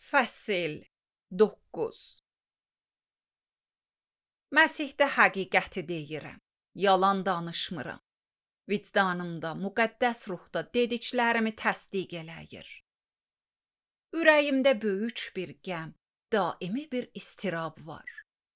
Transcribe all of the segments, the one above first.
Fəsil 9. Məsihdə həqiqəti deyirəm, yalan danışmıram. Vicdanımda, müqəddəs ruhda dediklərimi təsdiq eləyir. Ürəyimdə böyük bir qəm, daimi bir istirab var.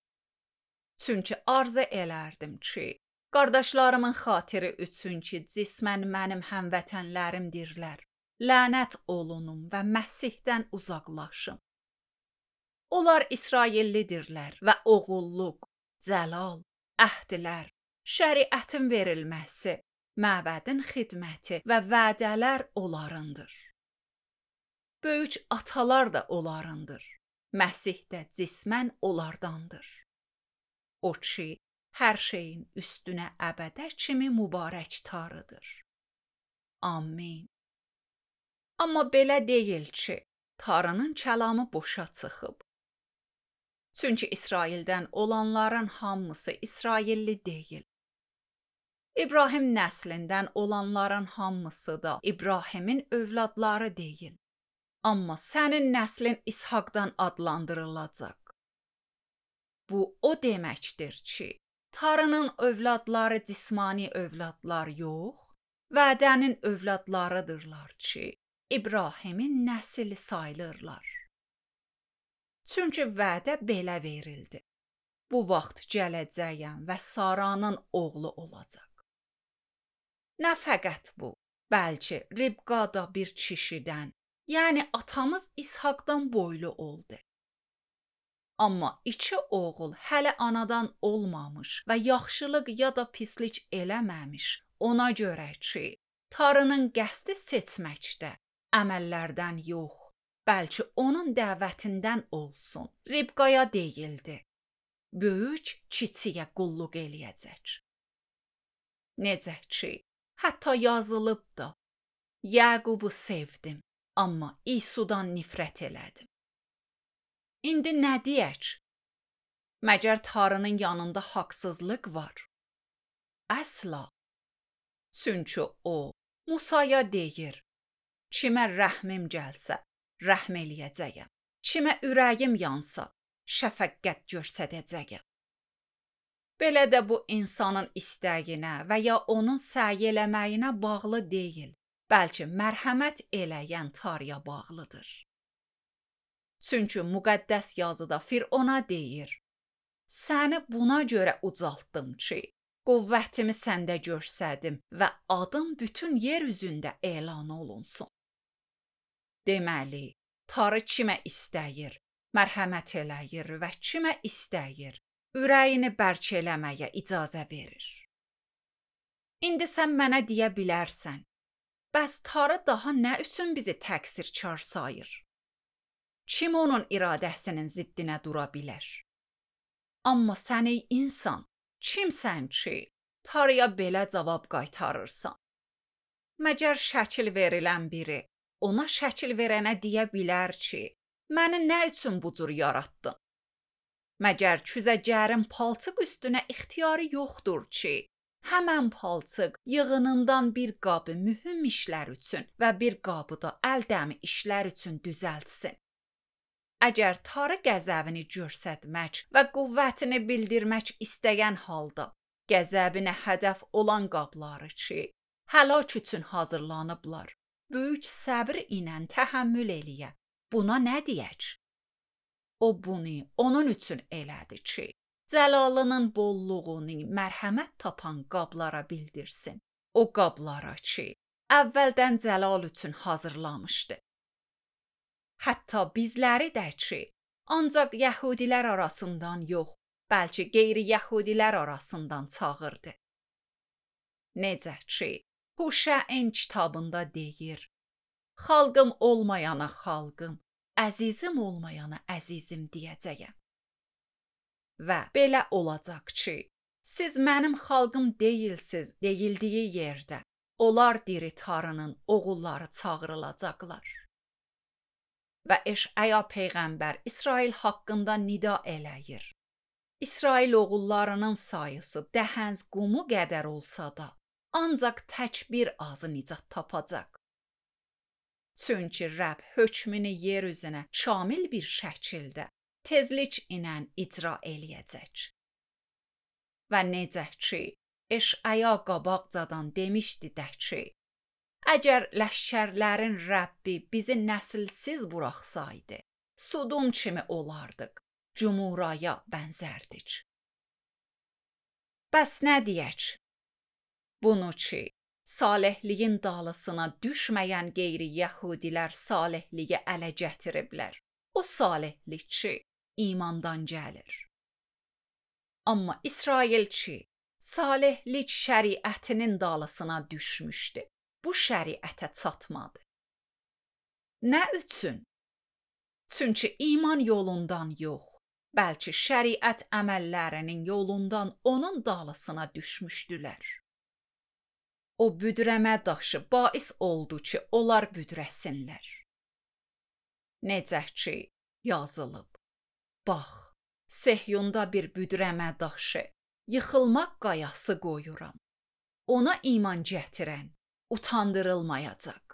Çünki arzu elərdim ki, qardaşlarımın xatiri üçün ki, cismən mənim həmvətənlərimdirlər, lənət olunum və Məsihdən uzaqlaşım. Onlar İsraillidirlər və oğulluq, cəlal, əhdlər, şəriətin verilməsi, məbədin xidməti və vədələr onlarındır. Böyük atalar da onlarındır. Məsih də cismən onlardandır. O ki, hər şeyin üstünə əbədə kimi mübarək tarıdır. Amin. Amma belə deyil ki, Tanrının kəlamı boşa çıxıb. Çünki İsraildən olanların hamısı İsrailli deyil. İbrahim nəslindən olanların hamısı da İbrahimin övladları deyil. Amma sənin nəslin İshaqdan adlandırılacaq. Bu o deməkdir ki, Tanrının övladları cismani övladlar yox, vədənin övladlarıdırlar ki, İbrahimin nəsli sayılırlar. Çünki vədə belə verildi. Bu vaxt gələcəyəm və Saranın oğlu olacaq. Nə fəqət bu, bəlkə Ribqa da bir kişidən, yəni atamız İshaqdan boylu oldu. Amma iki oğul hələ anadan olmamış və yaxşılıq ya da pislik eləməmiş, ona görə ki, Tanrının qəsdi seçməkdə, əməllərdən yox, bəlkə onun dəvətindən olsun. Ribqaya deyildi, böyük kiçiyə qulluq eləyəcək. Necə ki, hətta yazılıb da, Yəqubu sevdim, amma İsudan nifrət elədim. İndi nə deyək? Məgər Tanrının yanında haqsızlıq var? Əsla. Çünki o, Musaya deyir, kimə rəhmim gəlsə, rəhm eləyəcəyəm. Kimə ürəyim yansa, şəfəqqət göstərəcəyəm. Belə də bu insanın istəyinə və ya onun səy eləməyinə bağlı deyil, bəlkə mərhəmət eləyən Tanrıya bağlıdır. Çünki müqəddəs yazıda Firona deyir, səni buna görə ucaltdım ki, qüvvətimi səndə göstərdim və adım bütün yer üzündə elan olunsun. Deməli, Tanrı kimə istəyir, mərhəmət eləyir və kimə istəyir, ürəyini bərk eləməyə icazə verir. İndi sən mənə deyə bilərsən, bəs Tanrı daha nə üçün bizi təqsirkar sayır? Kim onun iradəsinin ziddinə dura bilər? Amma sən ey insan, kimsən ki, Tanrıya belə cavab qaytarırsan? Məgər şəkil verilən biri ona şəkil verənə deyə bilər ki, məni nə üçün bu cür yaratdın? Məgər küzəcərin palçıq üstünə ixtiyarı yoxdur ki, həmən palçıq yığınından bir qabı mühüm işlər üçün və bir qabı da əldəmi işlər üçün düzəltsin. Əgər Tanrı qəzəbini göstərmək və qüvvətini bildirmək istəyən halda, qəzəbinə hədəf olan qabları ki, həlak üçün hazırlanıblar, böyük səbr ilə təhəmmül eləyə, buna nə deyək? O bunu onun üçün elədi ki, cəlalının bolluğunu mərhəmət tapan qablara bildirsin. O qablara ki, əvvəldən cəlal üçün hazırlamışdı. Hətta bizləri də ki, ancaq yəhudilər arasından yox, bəlkə qeyri-yəhudilər arasından çağırdı. Necə ki, Huşəin kitabında deyir, xalqım olmayana xalqım, əzizim olmayana əzizim deyəcəyəm. Və belə olacaq ki, siz mənim xalqım deyilsiz deyildiyi yerdə, onlar diri Tanrının oğulları çağırılacaqlar. Və Eşaya peyğəmbər İsrail haqqında nida eləyir. İsrail oğullarının sayısı dəhəz qumu qədər olsa da, ancaq tək bir azı nicat tapacaq. Çünki Rəbb hökmünü yer üzünə kamil bir şəkildə tezlik ilə icra eləyəcək. Və necə ki, Eşaya qabaqcadan demişdi də ki, əgər ləşkərlərin Rəbbi bizi nəsilsiz buraxsaydı, Sodom kimi olardıq, Cümuraya bənzərdik. Bəs nə deyək? Bunu ki, salihliyin dalısına düşməyən qeyri-yəhudilər salihliyi ələ gətiriblər. O salihlik ki, imandan gəlir. Amma İsrail ki, salihlik şəriətinin dalısına düşmüşdü. Bu şəriətə çatmadı. Nə üçün? Çünki iman yolundan yox, bəlkə şəriət əməllərinin yolundan onun dalısına düşmüşdülər. O büdrəmə daşı bais oldu ki, onlar büdrəsinlər. Necə ki, yazılıb. Bax, Sehyonda bir büdrəmə daşı, yıxılmaq qayası qoyuram. Ona iman gətirən utandırılmayacaq.